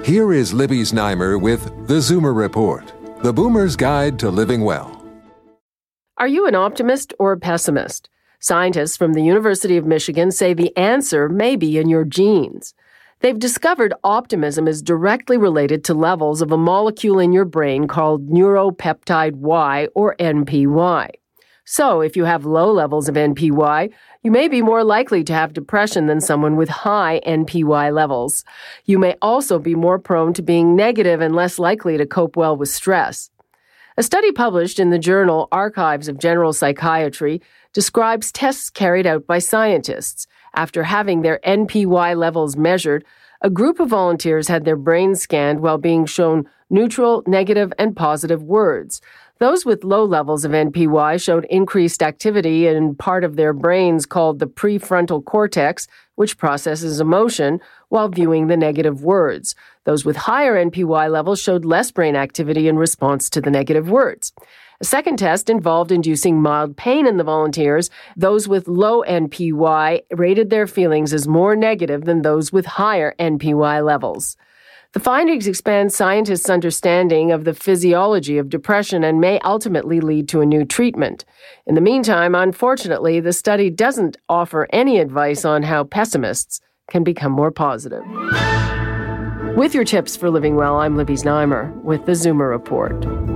Here is Libby Znaimer with The Zoomer Report, the Boomer's Guide to Living Well. Are you an optimist or a pessimist? Scientists from the University of Michigan say the answer may be in your genes. They've discovered optimism is directly related to levels of a molecule in your brain called neuropeptide Y, or NPY. So, if you have low levels of NPY, you may be more likely to have depression than someone with high NPY levels. You may also be more prone to being negative and less likely to cope well with stress. A study published in the journal Archives of General Psychiatry describes tests carried out by scientists. After having their NPY levels measured, a group of volunteers had their brains scanned while being shown neutral, negative, and positive words. Those with low levels of NPY showed increased activity in part of their brains called the prefrontal cortex, which processes emotion, while viewing the negative words. Those with higher NPY levels showed less brain activity in response to the negative words. A second test involved inducing mild pain in the volunteers. Those with low NPY rated their feelings as more negative than those with higher NPY levels. The findings expand scientists' understanding of the physiology of depression and may ultimately lead to a new treatment. In the meantime, unfortunately, the study doesn't offer any advice on how pessimists can become more positive. With your tips for living well, I'm Libby Znaimer with the Zoomer Report.